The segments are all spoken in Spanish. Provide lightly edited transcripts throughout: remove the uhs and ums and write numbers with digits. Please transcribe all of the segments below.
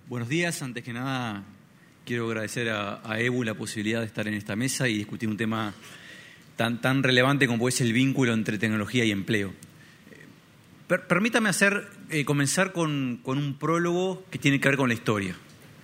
Buenos días. Antes que nada, quiero agradecer a EBU la posibilidad de estar en esta mesa y discutir un tema tan relevante como es el vínculo entre tecnología y empleo. Permítame comenzar con un prólogo que tiene que ver con la historia.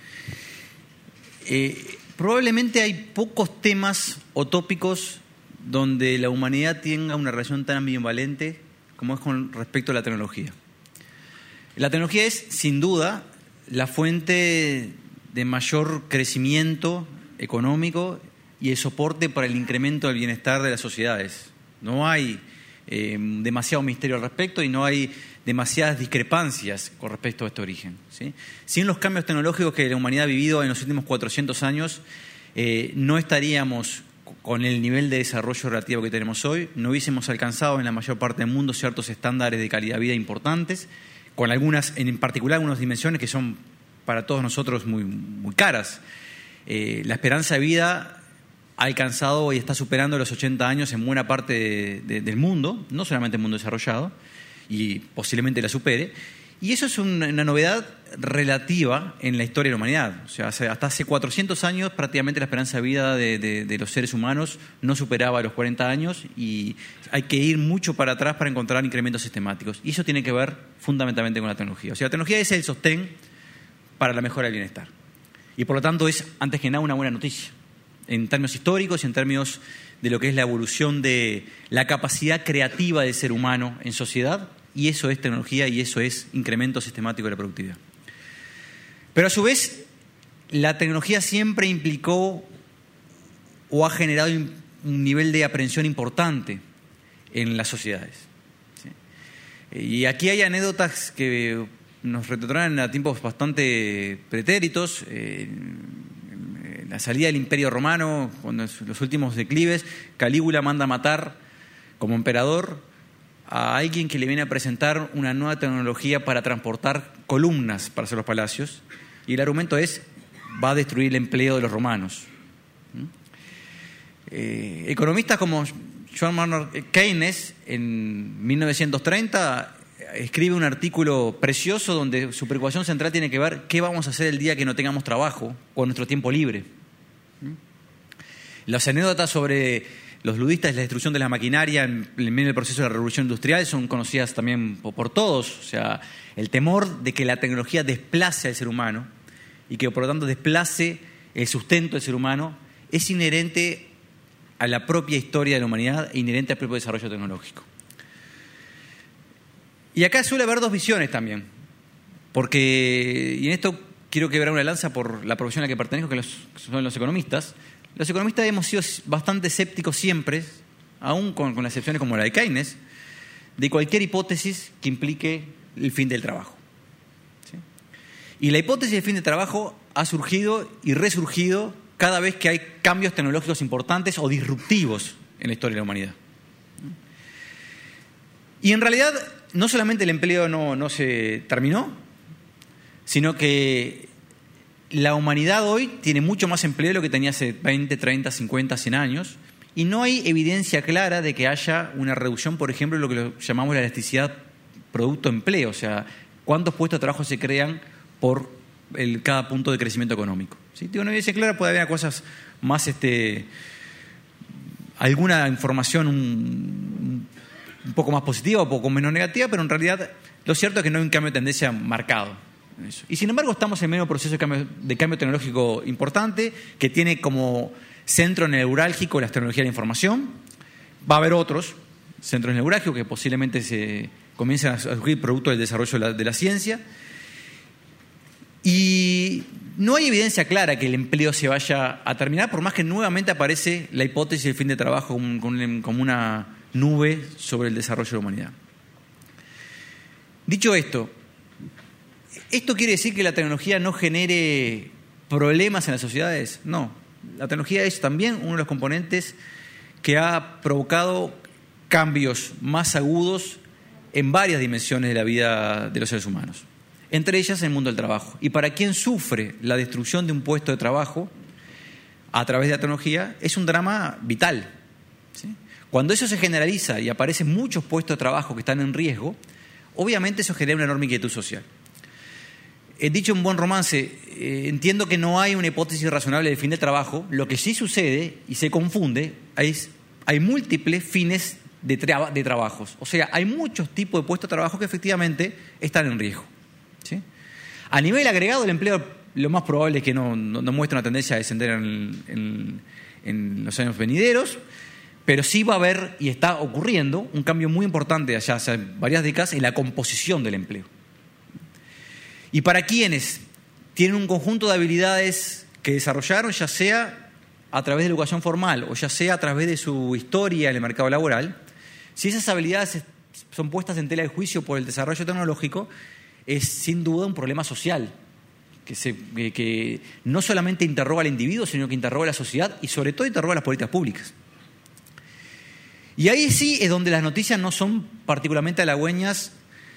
Probablemente hay pocos temas o tópicos donde la humanidad tenga una relación tan ambivalente como es con respecto a la tecnología. La tecnología es, sin duda, la fuente de mayor crecimiento económico y el soporte para el incremento del bienestar de las sociedades. No hay demasiado misterio al respecto y no hay demasiadas discrepancias con respecto a este origen, ¿sí? Sin los cambios tecnológicos que la humanidad ha vivido en los últimos 400 años, no estaríamos con el nivel de desarrollo relativo que tenemos hoy, no hubiésemos alcanzado en la mayor parte del mundo ciertos estándares de calidad de vida importantes, con algunas, en particular algunas dimensiones que son para todos nosotros muy caras. La esperanza de vida ha alcanzado y está superando los 80 años en buena parte del mundo, no solamente el mundo desarrollado, y posiblemente la supere. Y eso es una novedad relativa en la historia de la humanidad. O sea, hasta hace 400 años prácticamente la esperanza de vida de los seres humanos no superaba los 40 años y hay que ir mucho para atrás para encontrar incrementos sistemáticos. Y eso tiene que ver fundamentalmente con la tecnología. O sea, la tecnología es el sostén para la mejora del bienestar. Y por lo tanto es, antes que nada, una buena noticia en términos históricos y en términos de lo que es la evolución de la capacidad creativa del ser humano en sociedad. Y eso es tecnología y eso es incremento sistemático de la productividad. Pero a su vez, la tecnología siempre implicó o ha generado un nivel de aprehensión importante en las sociedades, ¿sí? Y aquí hay anécdotas que nos retrotraen a tiempos bastante pretéritos. La salida del Imperio Romano, cuando los últimos declives, Calígula manda a matar como emperador a alguien que le viene a presentar una nueva tecnología para transportar columnas para hacer los palacios, y el argumento es: va a destruir el empleo de los romanos. Economistas como John Maynard Keynes en 1930 escribe un artículo precioso donde su preocupación central tiene que ver qué vamos a hacer el día que no tengamos trabajo o nuestro tiempo libre. Las anécdotas sobre los ludistas y la destrucción de la maquinaria en medio del proceso de la revolución industrial son conocidas también por todos. O sea, el temor de que la tecnología desplace al ser humano y que por lo tanto desplace el sustento del ser humano es inherente a la propia historia de la humanidad e inherente al propio desarrollo tecnológico. Y acá suele haber dos visiones también, porque, y en esto quiero quebrar una lanza por la profesión a la que pertenezco, que son los economistas. Los economistas hemos sido bastante escépticos siempre, aún con las excepciones como la de Keynes, de cualquier hipótesis que implique el fin del trabajo, ¿sí? Y la hipótesis del fin del trabajo ha surgido y resurgido cada vez que hay cambios tecnológicos importantes o disruptivos en la historia de la humanidad. Y en realidad, no solamente el empleo no se terminó, sino que la humanidad hoy tiene mucho más empleo de lo que tenía hace 20, 30, 50, 100 años, y no hay evidencia clara de que haya una reducción, por ejemplo, de lo que llamamos la elasticidad producto-empleo, o sea, cuántos puestos de trabajo se crean por cada punto de crecimiento económico. ¿Sí? Digo, una evidencia clara, puede haber cosas más, alguna información un poco más positiva o un poco menos negativa, pero en realidad lo cierto es que no hay un cambio de tendencia marcado. Eso. Y sin embargo estamos en medio de un proceso de cambio tecnológico importante que tiene como centro neurálgico las tecnologías de la información. Va a haber otros centros neurálgicos que posiblemente se comiencen a surgir producto del desarrollo de la ciencia. Y no hay evidencia clara que el empleo se vaya a terminar, por más que nuevamente aparece la hipótesis del fin de trabajo como una nube sobre el desarrollo de la humanidad. Dicho esto, ¿esto quiere decir que la tecnología no genere problemas en las sociedades? No. La tecnología es también uno de los componentes que ha provocado cambios más agudos en varias dimensiones de la vida de los seres humanos, entre ellas el mundo del trabajo. Y para quien sufre la destrucción de un puesto de trabajo a través de la tecnología, es un drama vital, ¿sí? Cuando eso se generaliza y aparecen muchos puestos de trabajo que están en riesgo, obviamente eso genera una enorme inquietud social. dicho en buen romance, entiendo que no hay una hipótesis razonable de fin del trabajo. Lo que sí sucede y se confunde es hay múltiples fines de trabajos. O sea, hay muchos tipos de puestos de trabajo que efectivamente están en riesgo, ¿sí? A nivel agregado, el empleo lo más probable es que no muestre una tendencia a descender en los años venideros, pero sí va a haber, y está ocurriendo, un cambio muy importante allá hace varias décadas en la composición del empleo. Y para quienes tienen un conjunto de habilidades que desarrollaron, ya sea a través de la educación formal o ya sea a través de su historia en el mercado laboral, si esas habilidades son puestas en tela de juicio por el desarrollo tecnológico, es sin duda un problema social que no solamente interroga al individuo, sino que interroga a la sociedad y sobre todo interroga a las políticas públicas. Y ahí sí es donde las noticias no son particularmente halagüeñas,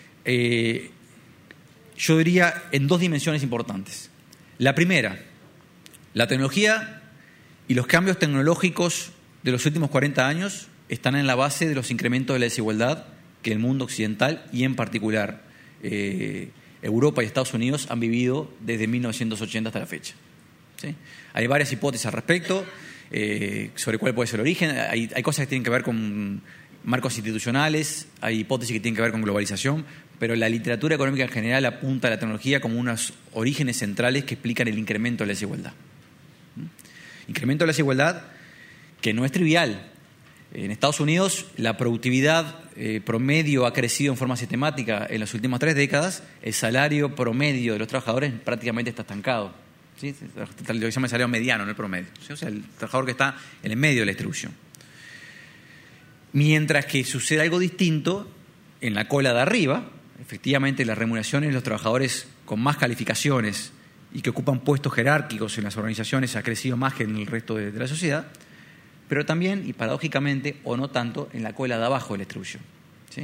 yo diría en dos dimensiones importantes. La primera, la tecnología y los cambios tecnológicos de los últimos 40 años están en la base de los incrementos de la desigualdad que el mundo occidental y en particular Europa y Estados Unidos han vivido desde 1980 hasta la fecha, ¿sí? Hay varias hipótesis al respecto sobre cuál puede ser el origen. Hay cosas que tienen que ver con marcos institucionales, hay hipótesis que tienen que ver con globalización, pero la literatura económica en general apunta a la tecnología como unos orígenes centrales que explican el incremento de la desigualdad. Incremento de la desigualdad que no es trivial. En Estados Unidos la productividad promedio ha crecido en forma sistemática en las últimas 3 décadas. El salario promedio de los trabajadores prácticamente está estancado, ¿sí? Lo que se llama el salario mediano, no el promedio, ¿sí? O sea, el trabajador que está en el medio de la distribución. Mientras que sucede algo distinto en la cola de arriba. Efectivamente, las remuneraciones de los trabajadores con más calificaciones y que ocupan puestos jerárquicos en las organizaciones ha crecido más que en el resto de la sociedad, pero también, y paradójicamente, o no tanto, en la cola de abajo de la distribución, ¿sí?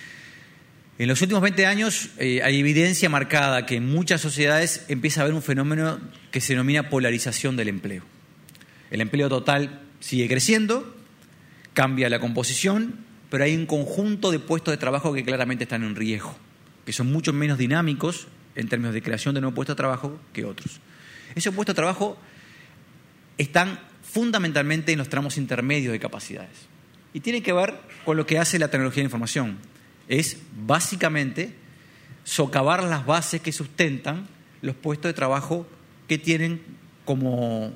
En los últimos 20 años hay evidencia marcada que en muchas sociedades empieza a haber un fenómeno que se denomina polarización del empleo. El empleo total sigue creciendo, cambia la composición, pero hay un conjunto de puestos de trabajo que claramente están en riesgo, que son mucho menos dinámicos en términos de creación de nuevos puestos de trabajo que otros. Esos puestos de trabajo están fundamentalmente en los tramos intermedios de capacidades y tienen que ver con lo que hace la tecnología de información. Es básicamente socavar las bases que sustentan los puestos de trabajo que tienen como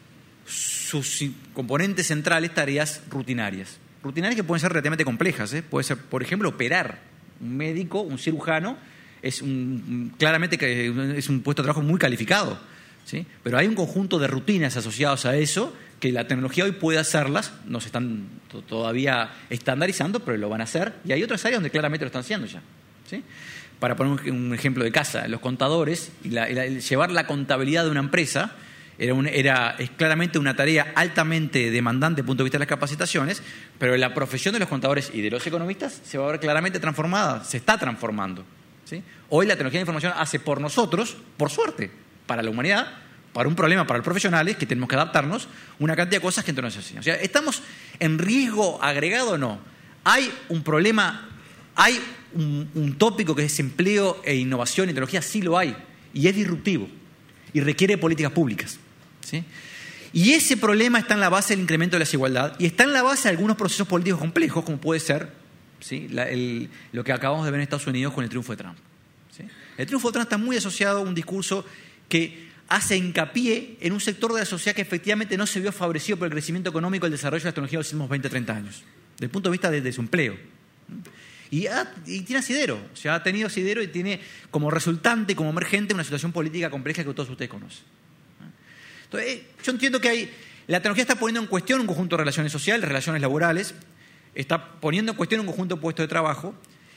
sus componentes centrales tareas rutinarias. Rutinarias que pueden ser relativamente complejas, ¿eh? Puede ser, por ejemplo, operar. Un médico, un cirujano, claramente es un puesto de trabajo muy calificado, ¿sí? Pero hay un conjunto de rutinas asociadas a eso que la tecnología hoy puede hacerlas, no se están todavía estandarizando, pero lo van a hacer, y hay otras áreas donde claramente lo están haciendo ya, ¿sí? Para poner un ejemplo de casa, los contadores, el llevar la contabilidad de una empresa es claramente una tarea altamente demandante desde el punto de vista de las capacitaciones, pero la profesión de los contadores y de los economistas se va a ver claramente transformada, se está transformando, ¿sí? Hoy la tecnología de información hace por nosotros, por suerte, para la humanidad, para un problema para los profesionales, que tenemos que adaptarnos, una cantidad de cosas que entonces no se hacen. O sea, ¿estamos en riesgo agregado o no? Hay un problema, hay un tópico que es empleo e innovación y tecnología, sí lo hay, y es disruptivo, y requiere políticas públicas, ¿sí? Y ese problema está en la base del incremento de la desigualdad y está en la base de algunos procesos políticos complejos, como puede ser, ¿sí?, lo que acabamos de ver en Estados Unidos con el triunfo de Trump, ¿sí? El triunfo de Trump está muy asociado a un discurso que hace hincapié en un sector de la sociedad que efectivamente no se vio favorecido por el crecimiento económico y el desarrollo de la tecnología de los últimos 20 o 30 años, desde el punto de vista de su empleo. Y tiene asidero, o sea, ha tenido asidero y tiene como resultante, como emergente, una situación política compleja que todos ustedes conocen. Entonces, yo entiendo que la tecnología está poniendo en cuestión un conjunto de relaciones sociales, relaciones laborales, está poniendo en cuestión un conjunto de puestos de trabajo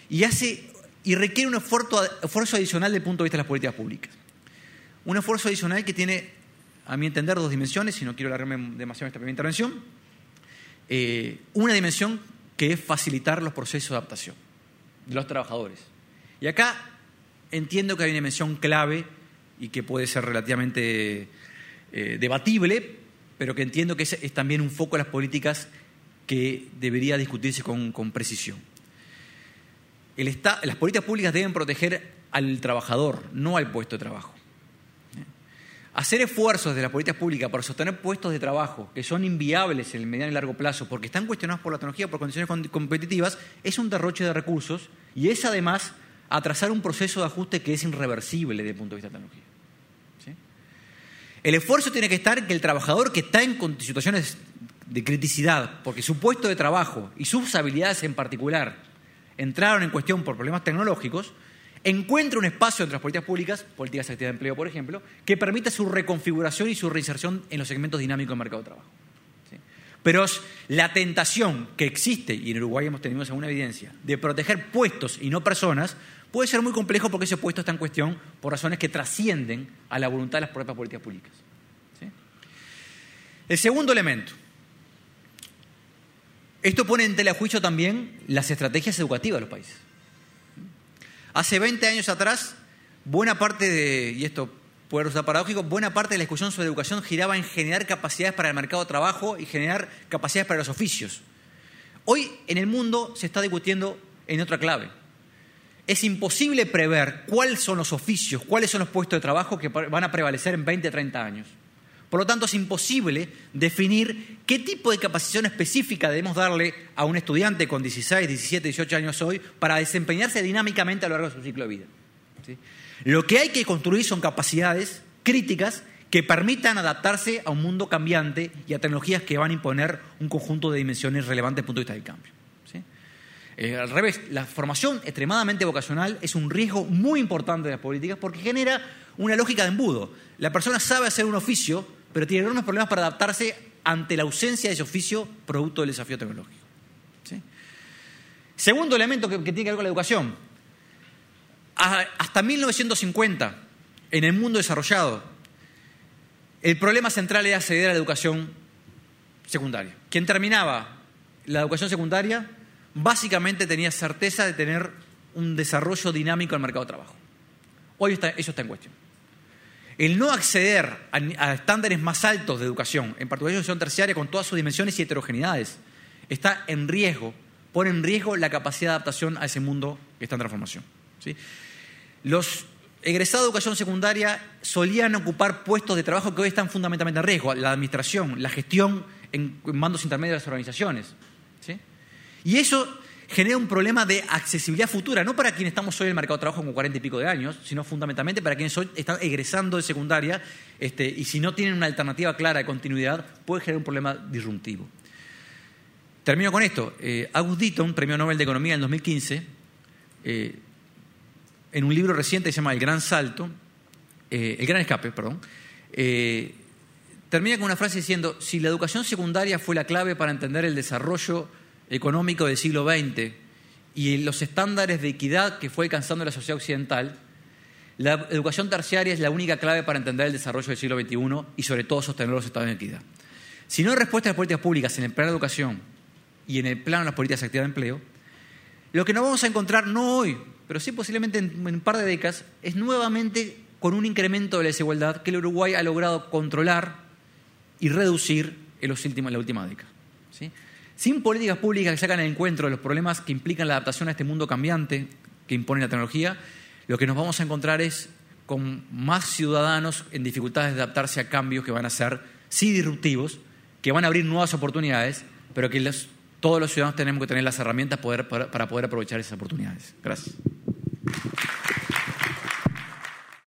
y requiere un esfuerzo adicional desde el punto de vista de las políticas públicas. Un esfuerzo adicional que tiene, a mi entender, 2 dimensiones, y no quiero alargarme demasiado en esta primera intervención. Una dimensión que es facilitar los procesos de adaptación de los trabajadores. Y acá entiendo que hay una dimensión clave y que puede ser relativamente debatible, pero que entiendo que es también un foco de las políticas que debería discutirse con precisión. Las políticas públicas deben proteger al trabajador, no al puesto de trabajo. Hacer esfuerzos de las políticas públicas para sostener puestos de trabajo que son inviables en el mediano y largo plazo porque están cuestionados por la tecnología, por condiciones competitivas, es un derroche de recursos y es además atrasar un proceso de ajuste que es irreversible desde el punto de vista de la tecnología. ¿Sí? El esfuerzo tiene que estar en que el trabajador que está en situaciones de criticidad, porque su puesto de trabajo y sus habilidades en particular entraron en cuestión por problemas tecnológicos, encuentre un espacio entre las políticas públicas, políticas de actividad de empleo, por ejemplo, que permita su reconfiguración y su reinserción en los segmentos dinámicos del mercado de trabajo. ¿Sí? Pero la tentación que existe, y en Uruguay hemos tenido alguna evidencia, de proteger puestos y no personas, puede ser muy complejo porque ese puesto está en cuestión por razones que trascienden a la voluntad de las propias políticas públicas. ¿Sí? El segundo elemento. Esto pone en tela de juicio también las estrategias educativas de los países. Hace 20 años atrás, buena parte de, y esto puede resultar paradójico, buena parte de la discusión sobre educación giraba en generar capacidades para el mercado de trabajo y generar capacidades para los oficios. Hoy en el mundo se está discutiendo en otra clave. Es imposible prever cuáles son los oficios, cuáles son los puestos de trabajo que van a prevalecer en 20 o 30 años. Por lo tanto, es imposible definir qué tipo de capacitación específica debemos darle a un estudiante con 16, 17, 18 años hoy para desempeñarse dinámicamente a lo largo de su ciclo de vida. ¿Sí? Lo que hay que construir son capacidades críticas que permitan adaptarse a un mundo cambiante y a tecnologías que van a imponer un conjunto de dimensiones relevantes desde el punto de vista del cambio. ¿Sí? Al revés, la formación extremadamente vocacional es un riesgo muy importante de las políticas porque genera una lógica de embudo. La persona sabe hacer un oficio, pero tiene enormes problemas para adaptarse ante la ausencia de ese oficio producto del desafío tecnológico. ¿Sí? Segundo elemento que tiene que ver con la educación. Hasta 1950, en el mundo desarrollado, el problema central era acceder a la educación secundaria. Quien terminaba la educación secundaria básicamente tenía certeza de tener un desarrollo dinámico al mercado de trabajo. Hoy eso está en cuestión. El no acceder a estándares más altos de educación, en particular la educación terciaria con todas sus dimensiones y heterogeneidades, está en riesgo, pone en riesgo la capacidad de adaptación a ese mundo que está en transformación. ¿Sí? Los egresados de educación secundaria solían ocupar puestos de trabajo que hoy están fundamentalmente en riesgo, la administración, la gestión en mandos intermedios de las organizaciones. ¿Sí? Y eso genera un problema de accesibilidad futura, no para quienes estamos hoy en el mercado de trabajo con 40 y pico de años, sino fundamentalmente para quienes hoy están egresando de secundaria y si no tienen una alternativa clara de continuidad, puede generar un problema disruptivo. Termino con esto. August Deaton, Premio Nobel de Economía en el 2015, en un libro reciente que se llama El Gran Escape, termina con una frase diciendo: si la educación secundaria fue la clave para entender el desarrollo económico del siglo XX y los estándares de equidad que fue alcanzando la sociedad occidental, la educación terciaria es la única clave para entender el desarrollo del siglo XXI y sobre todo sostener los estados de equidad. Si no hay respuesta a las políticas públicas en el plano de educación y en el plano de las políticas de actividad de empleo, lo que nos vamos a encontrar no hoy, pero sí posiblemente en un par de décadas, es nuevamente con un incremento de la desigualdad que el Uruguay ha logrado controlar y reducir en la última década. ¿Sí? Sin políticas públicas que sacan el encuentro de los problemas que implican la adaptación a este mundo cambiante que impone la tecnología, lo que nos vamos a encontrar es con más ciudadanos en dificultades de adaptarse a cambios que van a ser, sí, disruptivos, que van a abrir nuevas oportunidades, pero que todos los ciudadanos tenemos que tener las herramientas para poder aprovechar esas oportunidades. Gracias.